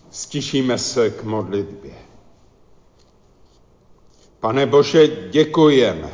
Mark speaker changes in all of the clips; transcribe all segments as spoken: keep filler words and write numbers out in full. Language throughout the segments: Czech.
Speaker 1: Stišíme se k modlitbě. Pane Bože, děkujeme.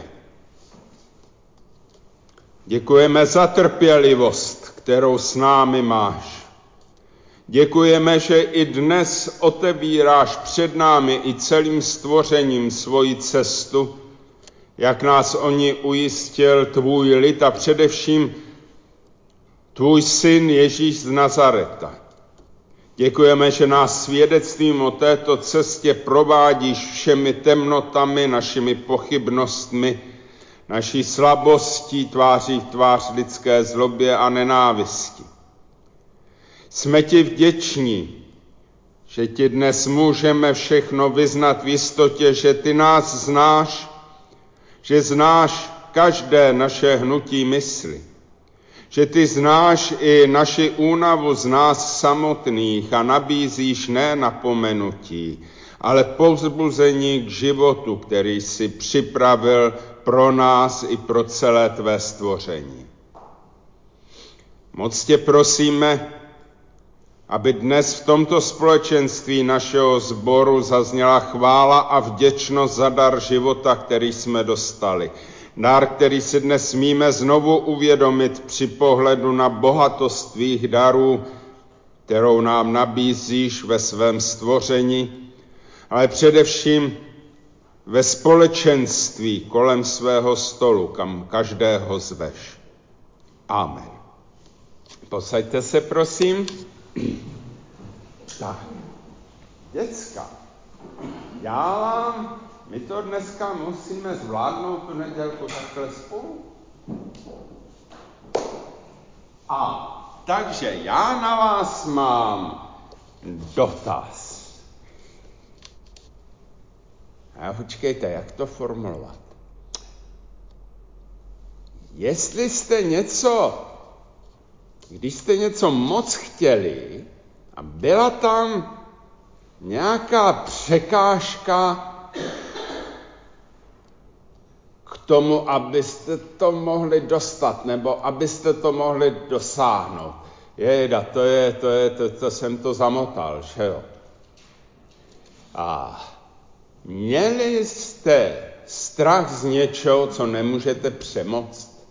Speaker 1: Děkujeme za trpělivost, kterou s námi máš. Děkujeme, že i dnes otevíráš před námi i celým stvořením svoji cestu, jak nás o ní ujistil tvůj lid a především tvůj syn Ježíš z Nazareta. Děkujeme, že nás svědectvím o této cestě provádíš všemi temnotami, našimi pochybnostmi, naší slabostí tváří v tvář lidské zlobě a nenávisti. Jsme ti vděční, že ti dnes můžeme všechno vyznat v jistotě, že ty nás znáš, že znáš každé naše hnutí mysli, že ty znáš i naši únavu z nás samotných a nabízíš ne napomenutí, ale povzbuzení k životu, který jsi připravil pro nás i pro celé tvé stvoření. Moc tě prosíme, aby dnes v tomto společenství našeho sboru zazněla chvála a vděčnost za dar života, který jsme dostali. Dar, který si dnes smíme znovu uvědomit při pohledu na bohatost tvých darů, kterou nám nabízíš ve svém stvoření, ale především ve společenství kolem svého stolu, kam každého zveš. Amen. Posaďte se, prosím. Tak, děcka, já vám, my to dneska musíme zvládnout tu nedělku takhle spolu. A takže já na vás mám dotaz. A počkejte, jak to formulovat? Jestli jste něco, když jste něco moc chtěli a byla tam nějaká překážka k tomu, abyste to mohli dostat, nebo abyste to mohli dosáhnout. Jejda, to je, to je, to, to jsem to zamotal, že jo? A měli jste strach z něčeho, co nemůžete přemoct?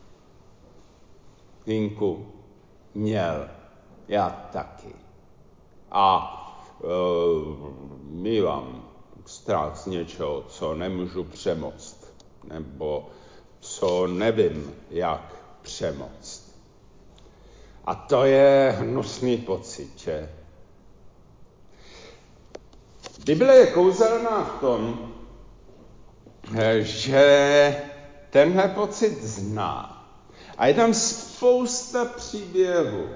Speaker 1: Hinku, měl, já taky. A e, mívám strach z něčeho, co nemůžu přemoct, nebo co nevím, jak přemoct. A to je hnusný pocit, že? Bible je kouzelná v tom, že tenhle pocit zná. A je tam spousta příběhů,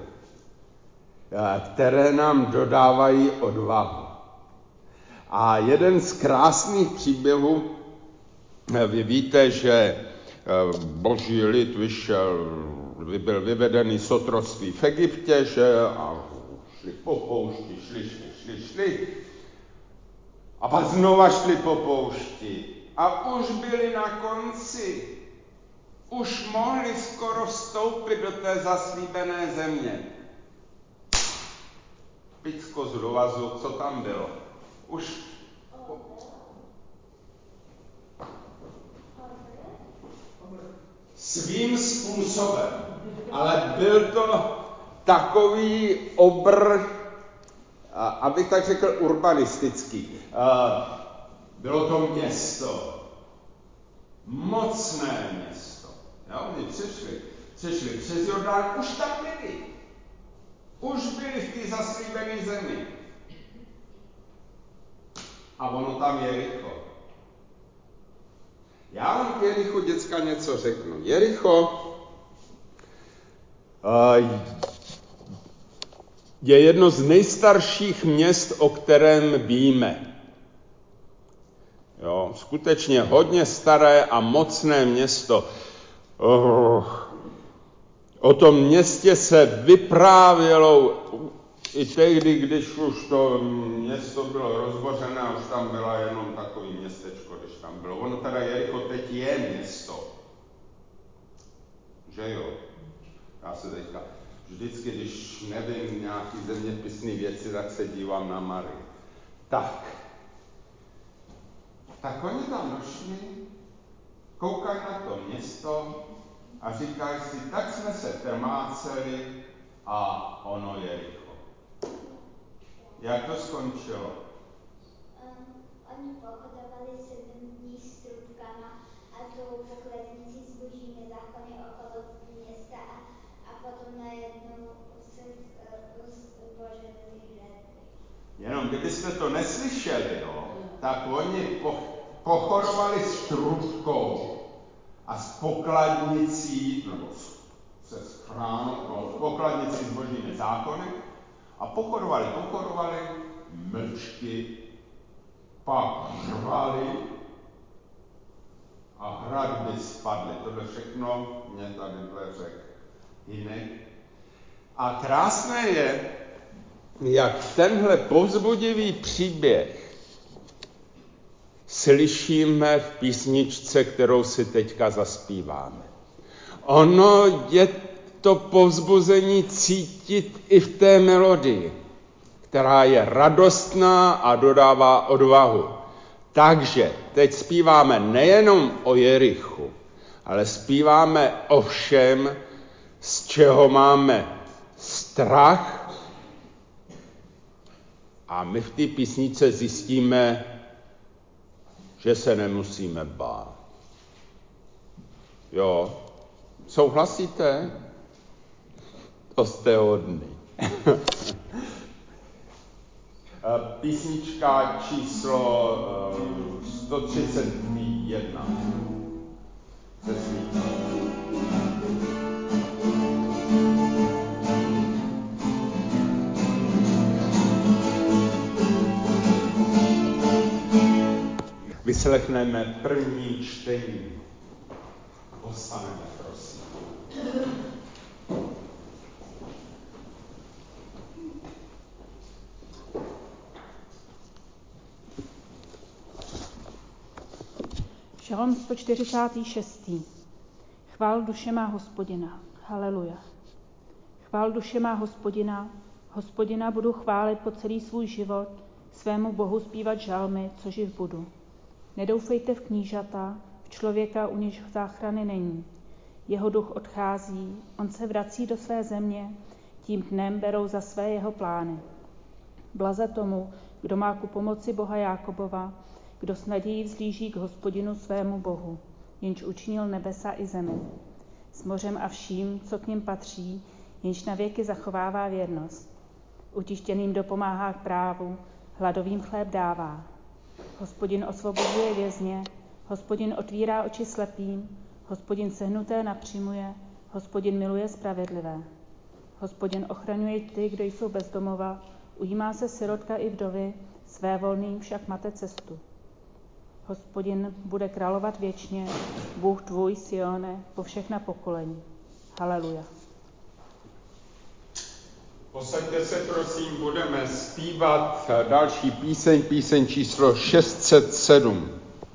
Speaker 1: které nám dodávají odvahu. A jeden z krásných příběhů, vy víte, že boží lid vyšel, byl vyvedený z otroctví v Egyptě, že a šli po poušti, šli, šli, šli, šli. A pak znova šli po poušti. A už byli na konci. Už mohli skoro vstoupit do té zaslíbené země. Picko z dovazu, co tam bylo? Už... Svým způsobem. Ale byl to takový obr, abych tak řekl, urbanistický. Bylo to město. Mocné město. Jo, oni přešli. Přešli přes Jordán, už tam byli. Už byli v té zaslíbené zemi. A ono tam Jericho. Já vám k Jerichu, děcka, něco řeknu. Jericho uh, je jedno z nejstarších měst, o kterém víme. Jo, skutečně hodně staré a mocné město. Uh, o tom městě se vyprávělo i tehdy, když už to město bylo rozbořené a už tam byla jenom takový městečko, když tam bylo. Ono teda Jericho teď je město. Že jo? Já se teďka Vždycky, když nevím nějaký zeměpisný věci, tak se dívám na Marii. Tak. Tak oni tam došli, koukají na to město a říkají si, tak jsme se trmáceli a ono Jericho. Jak to skončilo?
Speaker 2: Um, oni pochodovali sedm dní s trubkama a tou pokladnicí s božími zákony okolo města a, a potom najednou se rozbořili žedli.
Speaker 1: Jenom kdybyste to neslyšeli, jo, tak oni po, pochorovali s trubkou a s pokladnicí, nebo se schránou, no, s pokladnicí s božími zákony a pochorovali, pochorovali, mlčky, pak řvali a hradby spadly. Tohle všechno mě tady řekl Hinek. A krásné je, jak tenhle povzbudivý příběh slyšíme v písničce, kterou si teďka zaspíváme. Ono je to povzbuzení cítit i v té melodii, která je radostná a dodává odvahu. Takže teď zpíváme nejenom o Jerichu, ale zpíváme o všem, z čeho máme strach, a my v té písnice zjistíme, že se nemusíme bát. Jo, souhlasíte? To jste hodný. Písnička číslo sto třicet jedna. Se svítí. Vyslechneme první čtení. Postaneme, prosím.
Speaker 3: Žalm sto čtyřicátý šestý. Chvál duše má Hospodina. Haleluja. Chvál duše má Hospodina. Hospodina budu chválit po celý svůj život, svému Bohu zpívat žalmy, co živ budu. Nedoufejte v knížata, v člověka, u něž záchrany není. Jeho duch odchází, on se vrací do své země, tím dnem berou za své jeho plány. Blaze tomu, kdo má ku pomoci Boha Jákobova, kdo s nadějí vzlíží k Hospodinu svému Bohu, jenž učinil nebesa i zemi. S mořem a vším, co k nim patří, jenž navěky zachovává věrnost. Utištěným dopomáhá k právu, hladovým chléb dává. Hospodin osvobozuje vězně, Hospodin otvírá oči slepým, Hospodin sehnuté napřimuje, Hospodin miluje spravedlivé. Hospodin ochraňuje ty, kdo jsou bez domova, ujímá se sirotka i vdovy, své volným však mate cestu. Hospodin bude královat věčně, Bůh tvůj, Sione, po všechna pokolení. Haleluja.
Speaker 1: Posaďte se, prosím, budeme zpívat další píseň, píseň číslo šest set sedm.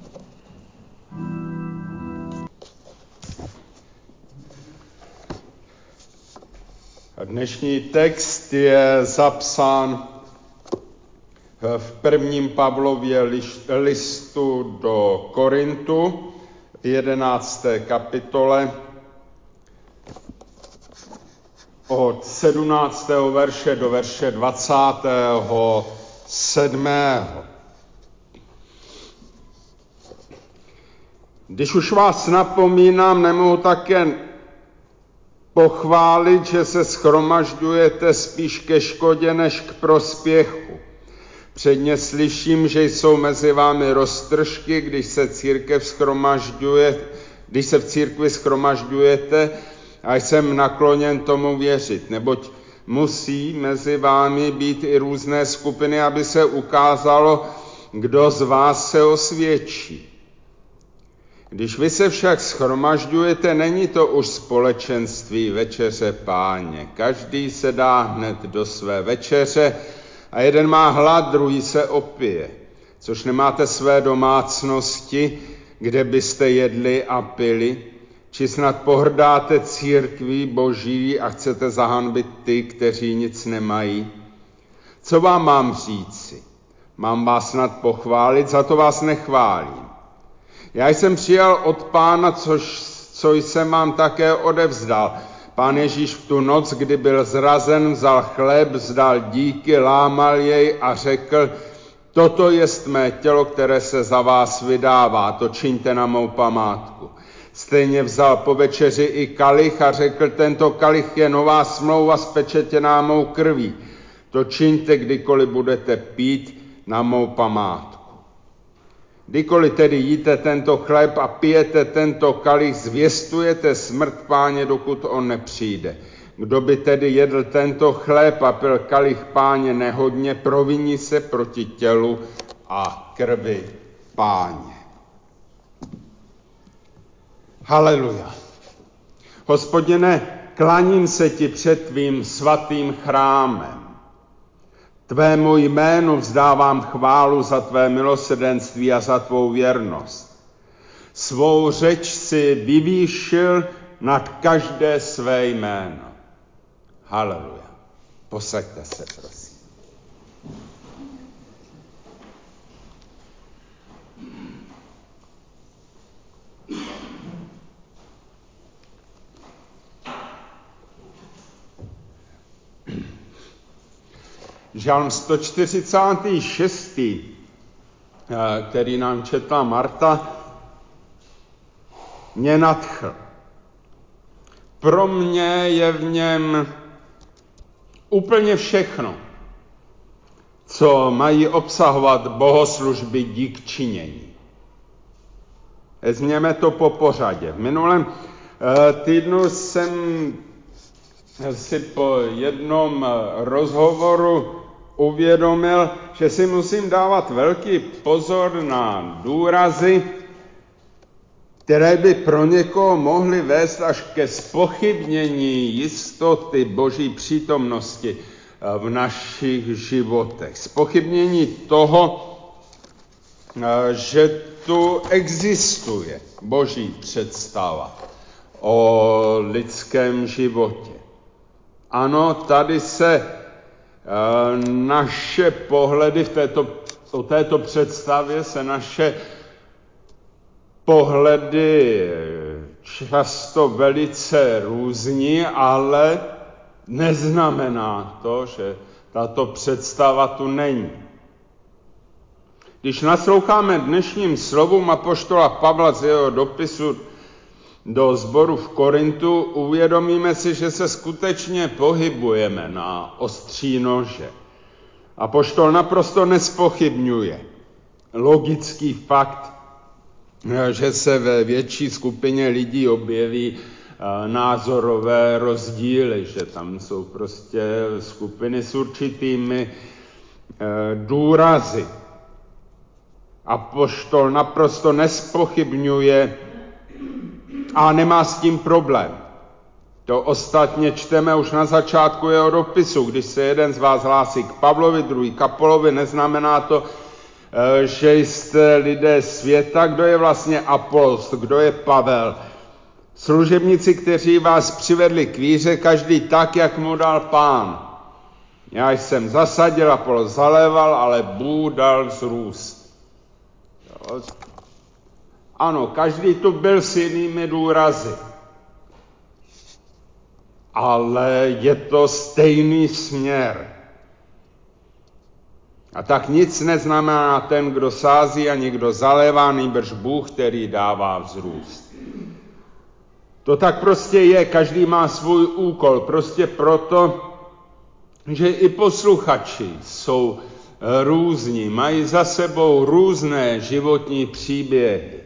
Speaker 1: Dnešní text je zapsán v prvním Pavlově listu do Korintu v jedenácté kapitole od sedmnáctého verše do verše dvacátého sedmého. Když už vás napomínám, nemohu také pochválit, že se shromažďujete spíš ke škodě než k prospěchu. Předně slyším, že jsou mezi vámi roztržky, když se církev shromažďuje, když se v církvi shromažďujete, a jsem nakloněn tomu věřit, neboť musí mezi vámi být i různé skupiny, aby se ukázalo, kdo z vás se osvědčí. Když vy se však shromažďujete, není to už společenství večeře Páně. Každý se dá hned do své večeře a jeden má hlad, druhý se opije, což nemáte své domácnosti, kde byste jedli a pili. Či snad pohrdáte církví Boží a chcete zahanbit ty, kteří nic nemají? Co vám mám říci? Mám vás snad pochválit, za to vás nechválím. Já jsem přijal od Pána, což, co jsem vám také odevzdal. Pán Ježíš v tu noc, kdy byl zrazen, vzal chléb, vzdal díky, lámal jej a řekl, toto jest mé tělo, které se za vás vydává, to čiňte na mou památku. Stejně vzal po večeři i kalich a řekl, tento kalich je nová smlouva spečetěná mou krví. To čiňte, kdykoliv budete pít na mou památku. Kdykoliv tedy jíte tento chléb a pijete tento kalich, zvěstujete smrt Páně, dokud on nepřijde. Kdo by tedy jedl tento chléb a pil kalich Páně nehodně, proviní se proti tělu a krvi Páně. Haleluja. Hospodine, klaním se ti před tvým svatým chrámem. Tvému jménu vzdávám chválu za tvé milosrdenství a za tvou věrnost. Svou řeč si vyvýšil nad každé své jméno. Haleluja. Posaďte se, prosím. Žalm sto čtyřicátý šestý, který nám četla Marta, mě nadchl. Pro mě je v něm úplně všechno, co mají obsahovat bohoslužby dík činění. Vezměme to po pořadě. V minulém týdnu jsem si po jednom rozhovoru uvědomil, že si musím dávat velký pozor na důrazy, které by pro někoho mohly vést až ke zpochybnění jistoty Boží přítomnosti v našich životech. Zpochybnění toho, že tu existuje Boží představa o lidském životě. Ano, tady se naše pohledy v této, o této představě se naše pohledy často velice různí, ale neznamená to, že tato představa tu není. Když nasloucháme dnešním slovům apoštola Pavla z jeho dopisu do sboru v Korintu, uvědomíme si, že se skutečně pohybujeme na ostří nože. Apoštol naprosto nespochybňuje logický fakt, že se ve větší skupině lidí objeví názorové rozdíly, že tam jsou prostě skupiny s určitými důrazy. Apoštol naprosto nespochybňuje a nemá s tím problém. To ostatně čteme už na začátku jeho dopisu. Když se jeden z vás hlásí k Pavlovi, druhý k Apolovi, neznamená to, že jste lidé světa. Kdo je vlastně Apolos, kdo je Pavel? Služebníci, kteří vás přivedli k víře, každý tak, jak mu dal Pán. Já jsem zasadil, Apolos zaléval, ale Bůh dal vzrůst. Ano, každý tu byl s jinými důrazy. Ale je to stejný směr. A tak nic neznamená ten, kdo sází a někdo zalévá, nýbrž Bůh, který dává vzrůst. To tak prostě je, každý má svůj úkol, prostě proto, že i posluchači jsou různí, mají za sebou různé životní příběhy.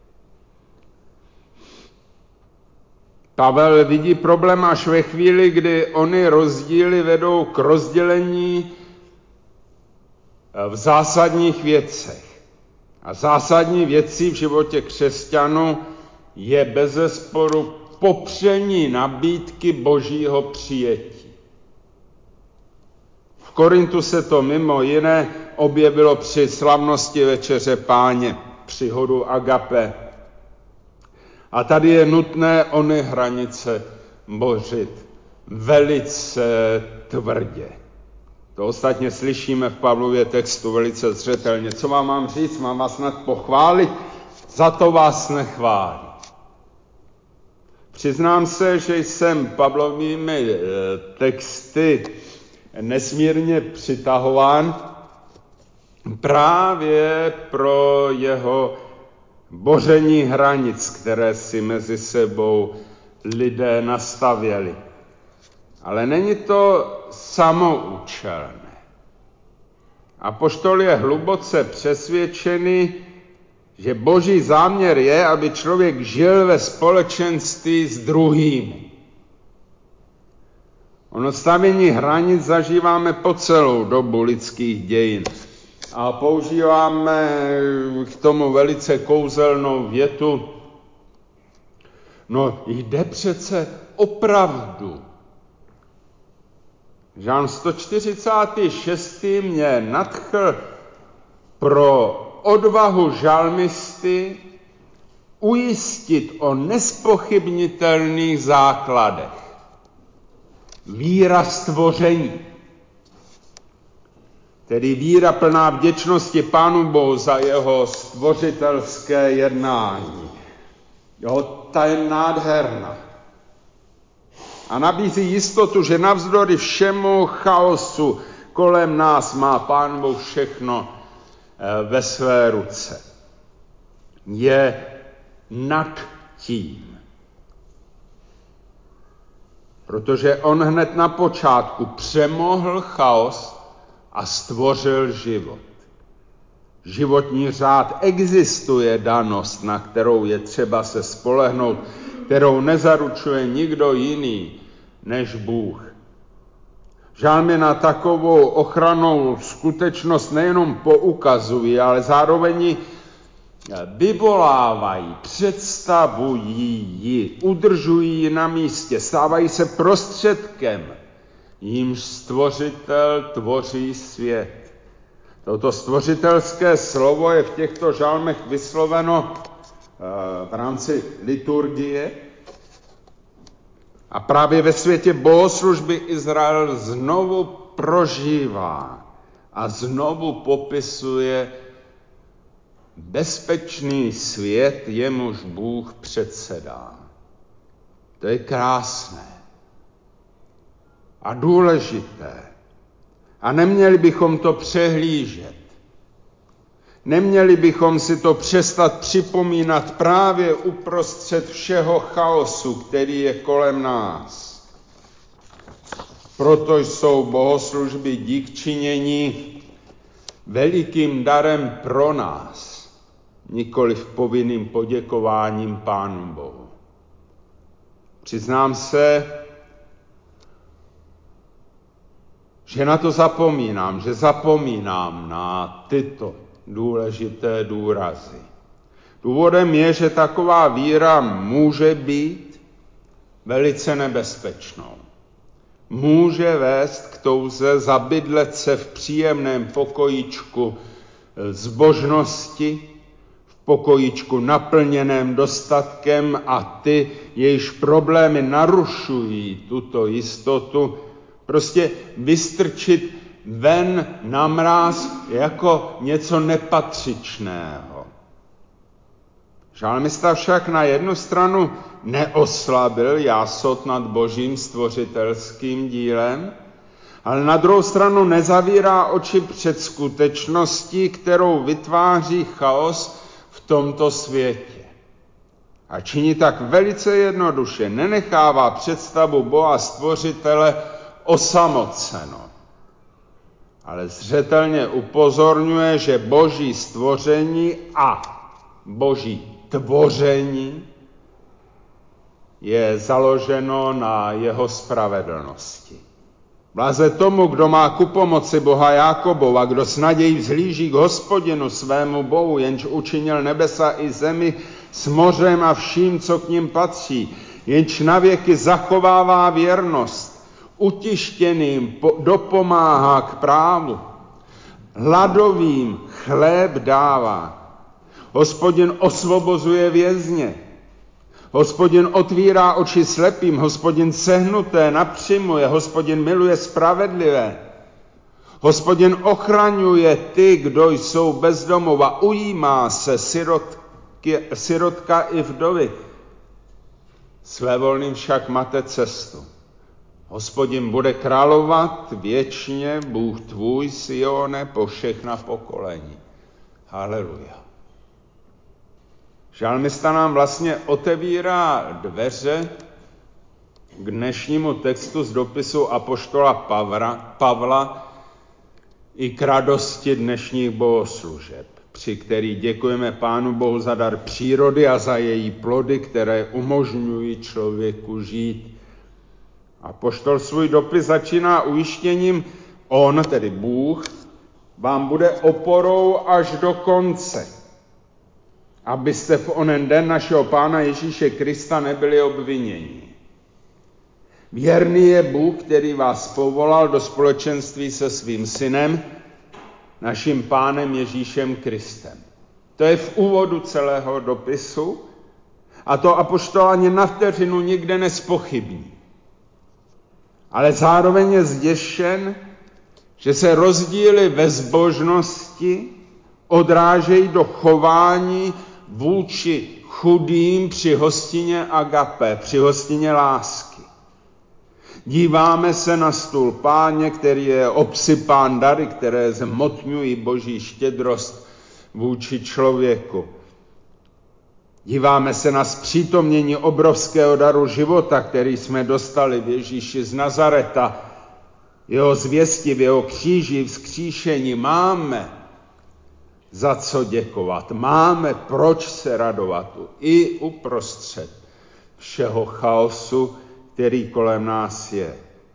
Speaker 1: Pavel vidí problém až ve chvíli, kdy ony rozdíly vedou k rozdělení v zásadních věcech. A zásadní věcí v životě křesťanů je bezesporu popření nabídky Božího přijetí. V Korintu se to mimo jiné objevilo při slavnosti Večeře Páně, při hodu Agape. A tady je nutné ony hranice bořit velice tvrdě. To ostatně slyšíme v Pavlově textu velice zřetelně. Co vám mám říct? Mám vás snad pochválit? Za to vás nechválím. Přiznám se, že jsem Pavlovými texty nesmírně přitahován právě pro jeho boření hranic, které si mezi sebou lidé nastavěli. Ale není to samoučelné. Apoštol je hluboce přesvědčený, že boží záměr je, aby člověk žil ve společenství s druhými. Ono stavění hranic zažíváme po celou dobu lidských dějin. A používáme k tomu velice kouzelnou větu. No jde přece opravdu. Žálm sto čtyřicátý šestý mě nadchl pro odvahu žalmisty ujistit o nespochybnitelných základech. Víra stvoření, tedy víra plná vděčnosti Pánu Bohu za jeho stvořitelské jednání. Jo, ta je nádherná. A nabízí jistotu, že navzdory všemu chaosu kolem nás má Pán Bůh všechno ve své ruce. Je nad tím. Protože on hned na počátku přemohl chaos a stvořil život. Životní řád existuje danost, na kterou je třeba se spolehnout, kterou nezaručuje nikdo jiný než Bůh. Žálmy na takovou ochrannou skutečnost nejenom poukazují, ale zároveň ji vyvolávají, představují ji, udržují ji na místě, stávají se prostředkem, jímž stvořitel tvoří svět. Toto stvořitelské slovo je v těchto žalmech vysloveno v rámci liturgie a právě ve světě bohoslužby Izrael znovu prožívá a znovu popisuje bezpečný svět, jemuž Bůh předsedá. To je krásné a důležité. A neměli bychom to přehlížet. Neměli bychom si to přestat připomínat právě uprostřed všeho chaosu, který je kolem nás. Proto jsou bohoslužby díkčinění velikým darem pro nás, nikoliv povinným poděkováním Pánu Bohu. Přiznám se, že na to zapomínám, že zapomínám na tyto důležité důrazy. Důvodem je, že taková víra může být velice nebezpečnou. Může vést k touze zabydlet se v příjemném pokojíčku zbožnosti, v pokojíčku naplněném dostatkem a ty, jejichž problémy narušují tuto jistotu, prostě vystrčit ven na mráz jako něco nepatřičného. Žalmista však na jednu stranu neoslabil jásot nad božím stvořitelským dílem, ale na druhou stranu nezavírá oči před skutečností, kterou vytváří chaos v tomto světě. A činí tak velice jednoduše, nenechává představu Boha stvořitele osamocenou, ale zřetelně upozorňuje, že boží stvoření a boží tvoření je založeno na jeho spravedlnosti. Bláze tomu, kdo má ku pomoci Boha Jákobova, kdo s nadějí vzhlíží k Hospodinu svému Bohu, jenž učinil nebesa i zemi s mořem a vším, co k ním patří, jenž navěky zachovává věrnost, utištěným dopomáhá k právu, hladovým chléb dává. Hospodin osvobozuje vězně. Hospodin otvírá oči slepým, Hospodin sehnuté napřimuje, Hospodin miluje spravedlivé. Hospodin ochraňuje ty, kdo jsou bezdomova, ujímá se sirotky, sirotka i vdovy. Svévolným však mate cestu. Hospodin bude královat věčně, Bůh tvůj, Sione, po všechna pokolení. Haleluja. Žalmista nám vlastně otevírá dveře k dnešnímu textu z dopisu apoštola Pavla, Pavla i k radosti dnešních bohoslužeb, při kterých děkujeme Pánu Bohu za dar přírody a za její plody, které umožňují člověku žít. Apoštol svůj dopis začíná ujištěním, on, tedy Bůh, vám bude oporou až do konce, abyste v onen den našeho Pána Ježíše Krista nebyli obviněni. Věrný je Bůh, který vás povolal do společenství se svým synem, naším Pánem Ježíšem Kristem. To je v úvodu celého dopisu a to apoštol ani na vteřinu nikde nezpochybní. Ale zároveň je zděšen, že se rozdíly ve zbožnosti odrážejí do chování vůči chudým při hostině agape, při hostině lásky. Díváme se na stůl Páně, který je obsypán dary, které zhmotňují boží štědrost vůči člověku. Díváme se na zpřítomnění obrovského daru života, který jsme dostali v Ježíši z Nazareta. Jeho zvěsti v jeho kříži, vzkříšení máme za co děkovat. Máme proč se radovat i uprostřed všeho chaosu, který kolem nás je.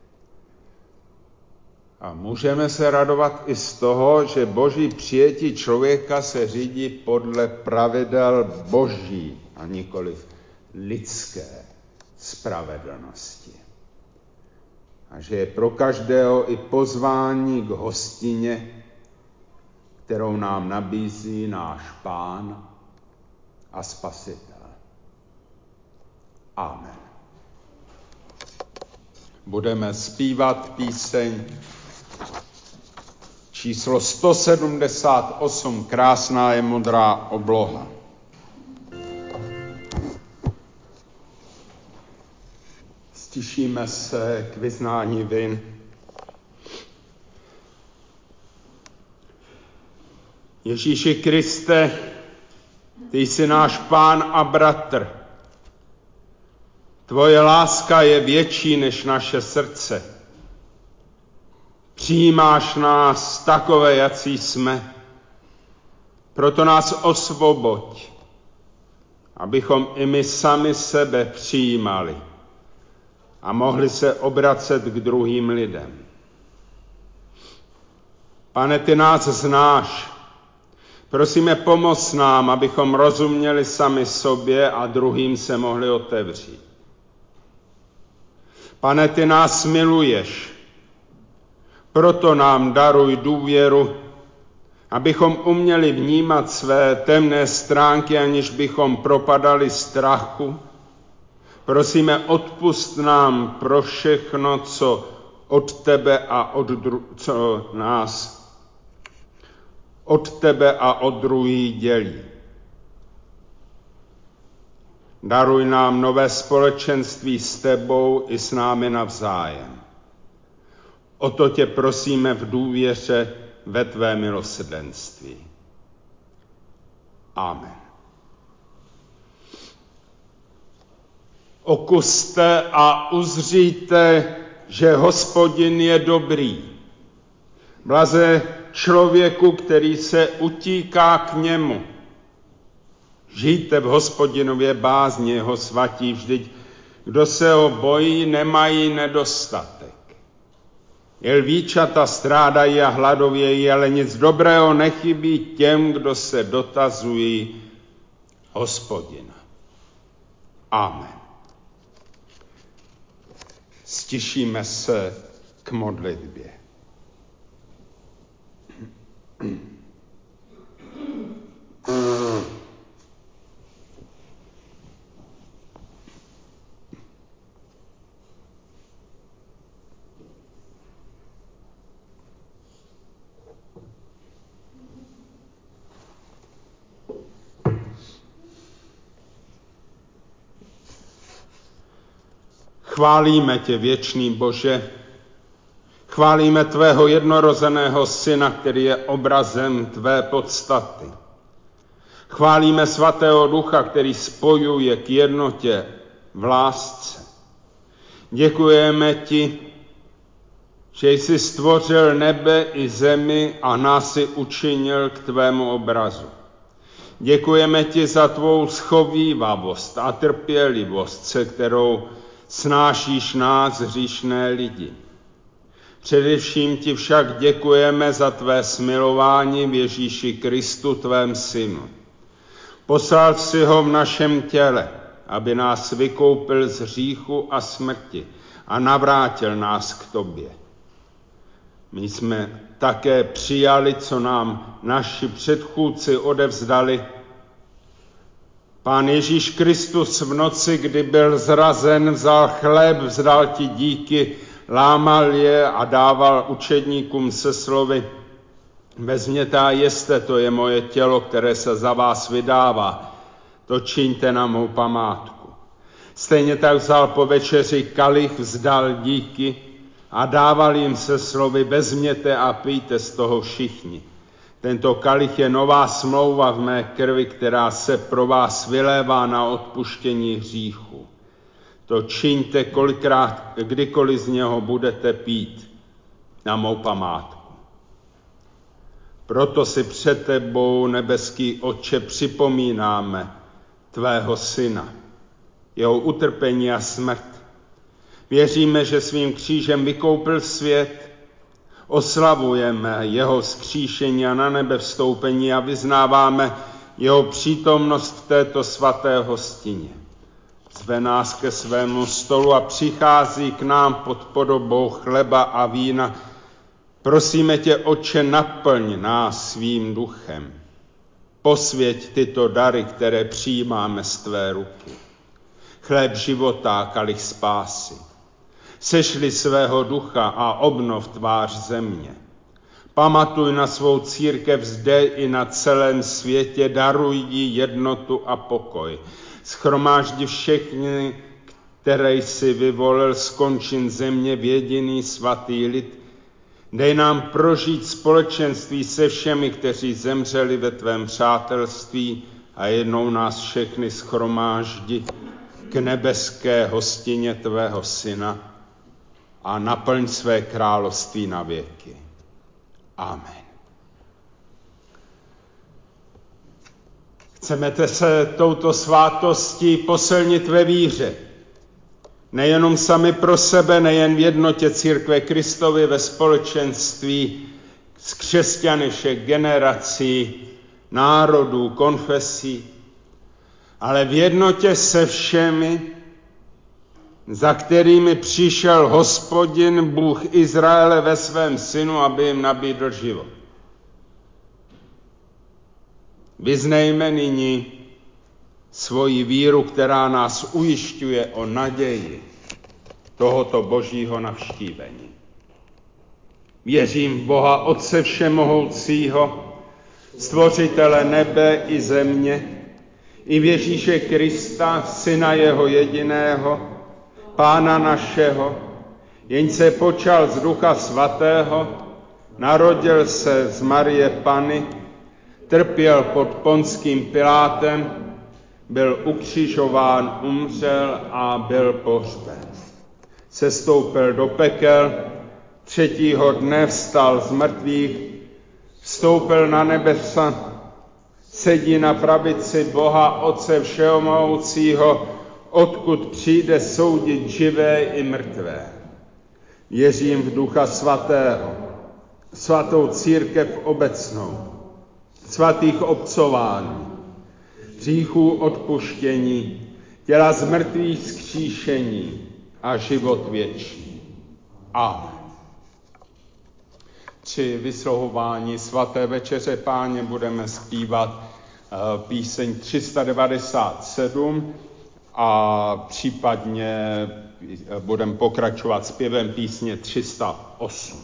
Speaker 1: A můžeme se radovat i z toho, že boží přijetí člověka se řídí podle pravidel boží a nikoliv lidské spravedlnosti. A že je pro každého i pozvání k hostině, kterou nám nabízí náš Pán a Spasitel. Amen. Budeme zpívat píseň číslo sto sedmdesát osm, Krásná je modrá obloha. Stišíme se k vyznání vin. Ježíši Kriste, ty jsi náš Pán a bratr. Tvoje láska je větší než naše srdce. Přijímáš nás takové, jací jsme. Proto nás osvoboď, abychom i my sami sebe přijímali a mohli se obracet k druhým lidem. Pane, ty nás znáš. Prosíme, pomoz nám, abychom rozuměli sami sobě a druhým se mohli otevřít. Pane, ty nás miluješ, proto nám daruj důvěru, abychom uměli vnímat své temné stránky, aniž bychom propadali strachu. Prosíme, odpusť nám pro všechno, co od tebe a od dru- co nás od tebe a od druhých dělí. Daruj nám nové společenství s tebou i s námi navzájem. O to tě prosíme v důvěře ve tvé milosrdenství. Amen. Okuste a uzříte, že Hospodin je dobrý. Blaze člověku, který se utíká k němu. Žijte v Hospodinově bázni, jeho svatí, vždyť kdo se ho bojí, nemají nedostatek. I lvíčata strádají a hladovějí, ale nic dobrého nechybí těm, kdo se dotazují Hospodina. Amen. Stišíme se k modlitbě. Chválíme tě, věčný Bože, chválíme tvého jednorozeného syna, který je obrazem tvé podstaty. Chválíme svatého ducha, který spojuje k jednotě v lásce. Děkujeme ti, že jsi stvořil nebe i zemi a nás si učinil k tvému obrazu. Děkujeme ti za tvou schovívavost a trpělivost, se kterou snášíš nás, hříšné lidi. Především ti však děkujeme za tvé smilování v Ježíši Kristu, tvém synu. Poslal si ho v našem těle, aby nás vykoupil z hříchu a smrti a navrátil nás k tobě. My jsme také přijali, co nám naši předchůdci odevzdali. Pán Ježíš Kristus v noci, kdy byl zrazen, vzal chléb, vzdal ti díky, lámal je a dával učedníkům se slovy: vezměte a jeste, to je moje tělo, které se za vás vydává. To čiňte na mou památku. Stejně tak vzal po večeři kalich, vzdal díky a dával jim se slovy: vezměte a pijte z toho všichni. Tento kalich je nová smlouva v mé krvi, která se pro vás vylévá na odpuštění hříchů. To čiňte kolikrát, kdykoliv z něho budete pít, na mou památku. Proto si před tebou, nebeský Otče, připomínáme tvého syna, jeho utrpení a smrt. Věříme, že svým křížem vykoupil svět, oslavujeme jeho vzkříšení a na nebe vstoupení a vyznáváme jeho přítomnost v této svaté hostině. Zve nás ke svému stolu a přichází k nám pod podobou chleba a vína. Prosíme tě, Otče, naplň nás svým duchem. Posvěť tyto dary, které přijímáme z tvé ruky. Chléb života a kalich spásy. Sešli svého ducha a obnov tvář země. Pamatuj na svou církev zde i na celém světě, daruj jí jednotu a pokoj. Shromáždi všechny, které jsi vyvolil z končin země v jediný svatý lid. Dej nám prožít společenství se všemi, kteří zemřeli ve tvém přátelství, a jednou nás všechny shromáždi k nebeské hostině tvého syna a naplň své království na věky. Amen. Chceme se touto svátostí posilnit ve víře. Nejenom sami pro sebe, nejen v jednotě církve Kristovy, ve společenství s křesťany všech generací, národů, konfesí, ale v jednotě se všemi, za kterými přišel Hospodin, Bůh Izraele ve svém synu, aby jim nabídl život. Vyznejme nyní svoji víru, která nás ujišťuje o naději tohoto božího navštívení. Věřím v Boha Otce všemohoucího, stvořitele nebe i země, i v Ježíše Krista, syna jeho jediného, Pána našeho, jenž se počal z Ducha Svatého, narodil se z Marie Panny, trpěl pod Ponským Pilátem, byl ukřižován, umřel a byl pohřben. Sestoupil do pekel, třetího dne vstal z mrtvých, vstoupil na nebesa, sedí na pravici Boha Otce všemohoucího, odkud přijde soudit živé i mrtvé. Věřím v Ducha Svatého, svatou církev obecnou, svatých obcování, hříchů odpuštění, těla z mrtvých vzkříšení a život věčný. Amen. Při vysluhování svaté večeře Páně budeme zpívat píseň tři sta devadesát sedm a případně budeme pokračovat zpěvem písně tři sta osm.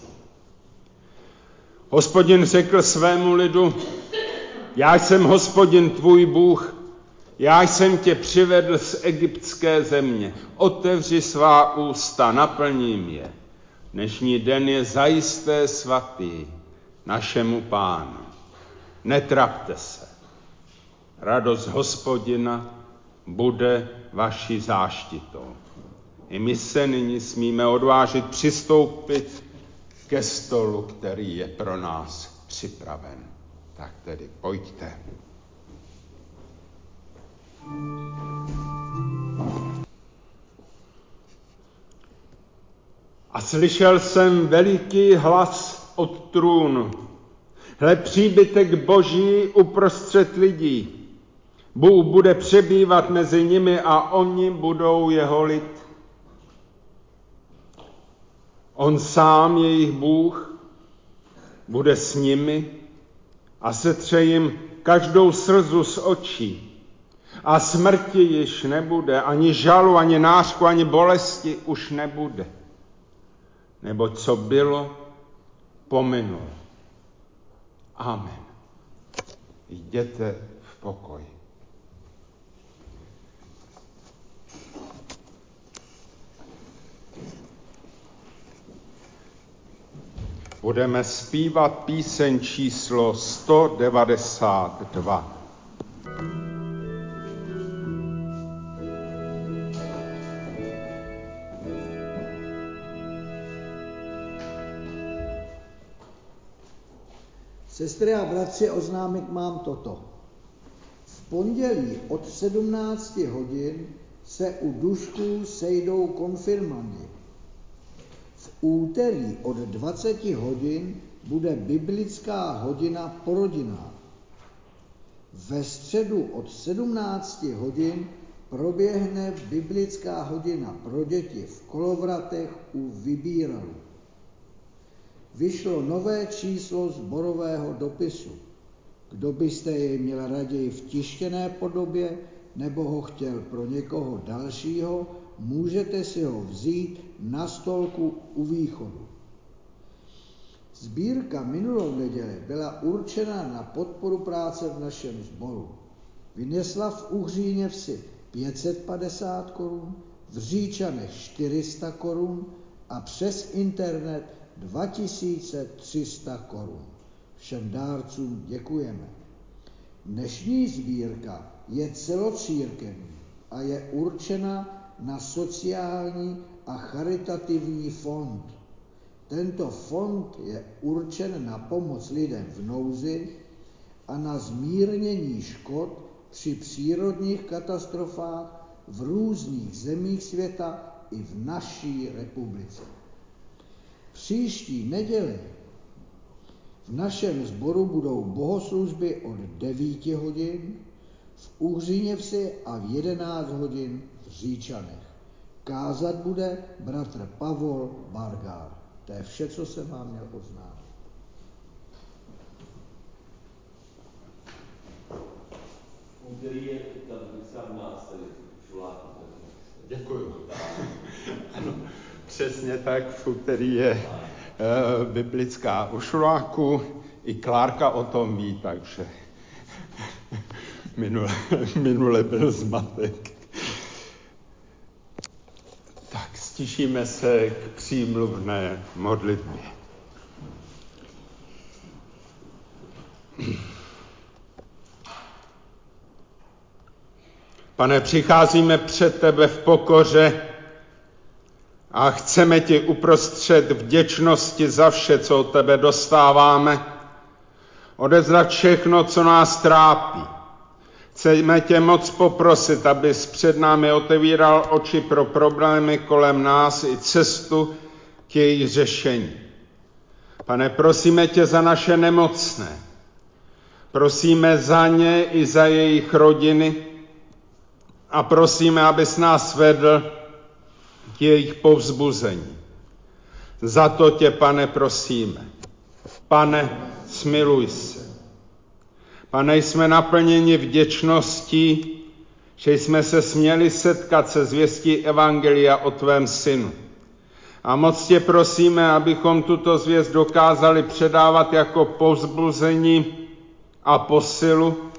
Speaker 1: Hospodin řekl svému lidu: já jsem Hospodin tvůj Bůh, Já jsem tě přivedl z egyptské země. Otevři svá ústa, naplním je. Dnešní den je zajisté svatý našemu Pánu. Netrapte se. Radost Hospodina bude vaší záštitou. I my se nyní smíme odvážit přistoupit ke stolu, který je pro nás připraven. Tak tedy pojďte. A slyšel jsem veliký hlas od trůnu. Hle, příbytek Boží uprostřed lidí. Bůh bude přebývat mezi nimi a oni budou jeho lid. On sám, jejich Bůh, bude s nimi a setře jim každou slzu z očí. A smrti již nebude, ani žalu, ani nářku, ani bolesti už nebude. Nebo co bylo, pominulo. Amen. Jděte v pokoji. Budeme zpívat píseň číslo sto devadesát dva.
Speaker 4: Sestry a bratři, oznámit mám toto. V pondělí od sedmnácti hodin se u Dušků sejdou konfirmandi. V úterý od dvaceti hodin bude biblická hodina po rodinách. Ve středu od sedmnácti hodin proběhne biblická hodina pro děti v Kolovratech u Vybíralu. Vyšlo nové číslo sborového dopisu. Kdo byste jej měl raději v tištěné podobě nebo ho chtěl pro někoho dalšího, můžete si ho vzít na stolku u východu. Sbírka minulou neděli byla určena na podporu práce v našem sboru. Vynesla v Uhříně Vsi pět set padesát korun, v Říčanech čtyři sta korun a přes internet dva tisíce tři sta korun. Všem dárcům děkujeme. Dnešní sbírka je celocírkevní a je určena na sociální a charitativní fond. Tento fond je určen na pomoc lidem v nouzi a na zmírnění škod při přírodních katastrofách v různých zemích světa i v naší republice. Příští neděli v našem sboru budou bohoslužby od devíti hodin v Uhříně Vsi a v jedenáct hodin v Říčanech. Kázat bude bratr Pavol Bargár. To je vše, co jsem vám měl oznámit.
Speaker 5: Úterý je tam sedmnáct.
Speaker 1: Děkuju. Ano, přesně tak, v úterý je e, biblická u Šuláku. I Klárka o tom ví, takže minule, minule byl zmatek. Tak, stišíme se k přímluvné modlitbě. Pane, přicházíme před tebe v pokoře a chceme ti uprostřed vděčnosti za vše, co od tebe dostáváme, odevzdat všechno, co nás trápí. Chceme tě moc poprosit, abys před námi otevíral oči pro problémy kolem nás i cestu k jejich řešení. Pane, prosíme tě za naše nemocné. Prosíme za ně i za jejich rodiny a prosíme, abys nás vedl k jejich povzbuzení. Za to tě, Pane, prosíme. Pane, smiluj se. Pane, jsme naplněni vděčností, že jsme se směli setkat se zvěstí evangelia o tvém synu. A moc tě prosíme, abychom tuto zvěst dokázali předávat jako povzbuzení a posilu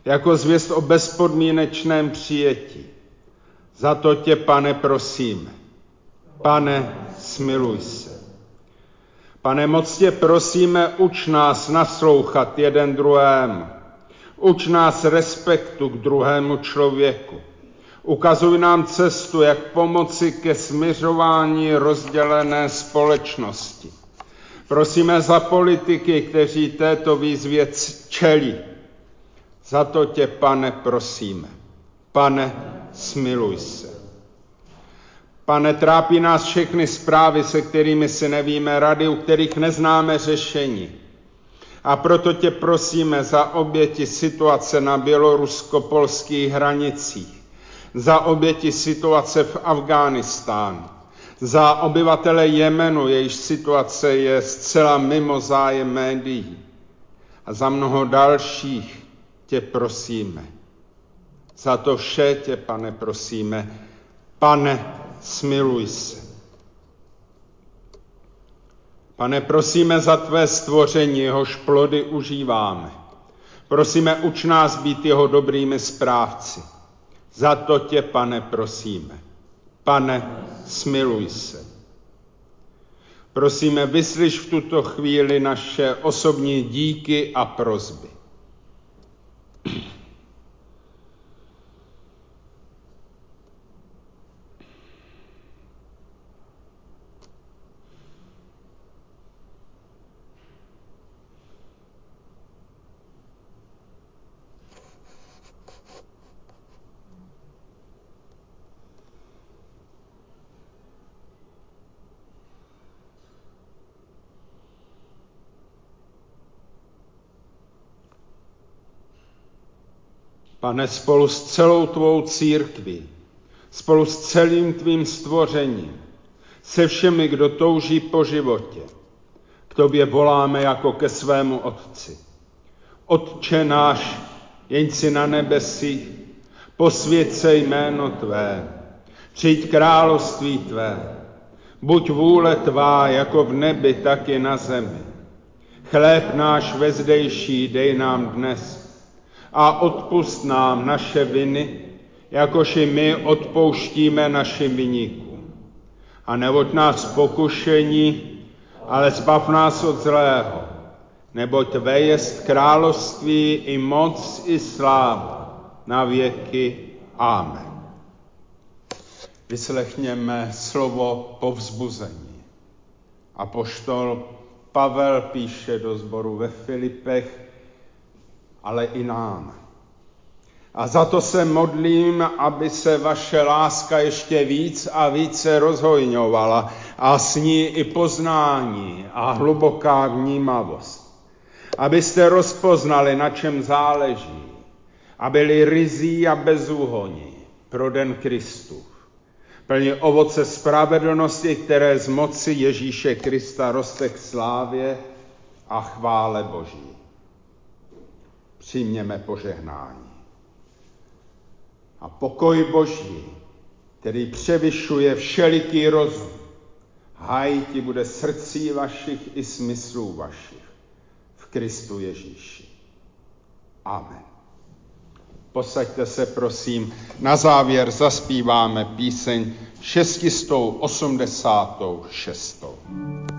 Speaker 1: jako zvěst o bezpodmínečném přijetí. Za to tě, Pane, prosíme. Pane, smiluj se. Pane, moc tě prosíme, uč nás naslouchat jeden druhému. Uč nás respektu k druhému člověku. Ukazuj nám cestu, jak pomoci ke smiřování rozdělené společnosti. Prosíme za politiky, kteří této výzvě čelí. Za to tě, Pane, prosíme. Pane, smiluj se. Pane, trápí nás všechny zprávy, se kterými si nevíme rady, u kterých neznáme řešení. A proto tě prosíme za oběti situace na bělorusko-polských hranicích, za oběti situace v Afghánistánu, za obyvatele Jemenu, jejíž situace je zcela mimo zájem médií, a za mnoho dalších tě prosíme. Za to vše tě, Pane, prosíme. Pane, smiluj se. Pane, prosíme za tvé stvoření, jehož plody užíváme. Prosíme, uč nás být jeho dobrými správci. Za to tě, Pane, prosíme. Pane, smiluj se. Prosíme, vyslyš v tuto chvíli naše osobní díky a prosby. Pane, spolu s celou tvou církví, spolu s celým tvým stvořením, se všemi, kdo touží po životě, k tobě voláme jako ke svému Otci. Otče náš, jenž jsi na nebesích, posvěť se jméno tvé, přijď království tvé, buď vůle tvá jako v nebi, tak i na zemi. Chléb náš vezdejší dej nám dnes a odpusť nám naše viny, jakož i my odpouštíme našim viníkům. A nevoď nás pokušení, ale zbav nás od zlého, neboť tvé jest království i moc i sláva na věky. Amen. Vyslechněme slovo povzbuzení. Apoštol Pavel píše do sboru ve Filipech, ale i nám. A za to se modlím, aby se vaše láska ještě víc a více rozhojňovala a s ní i poznání a hluboká vnímavost. Abyste rozpoznali, na čem záleží, a byli ryzí a bezúhonní pro den Kristův. Plní ovoce spravedlnosti, které z moci Ježíše Krista roste k slávě a chvále Boží. Přijměme požehnání. A pokoj Boží, který převyšuje všeliký rozum, hájí ti bude srdcí vašich i smyslů vašich v Kristu Ježíši. Amen. Posaďte se, prosím. Na závěr zaspíváme píseň šest set osmdesát šest.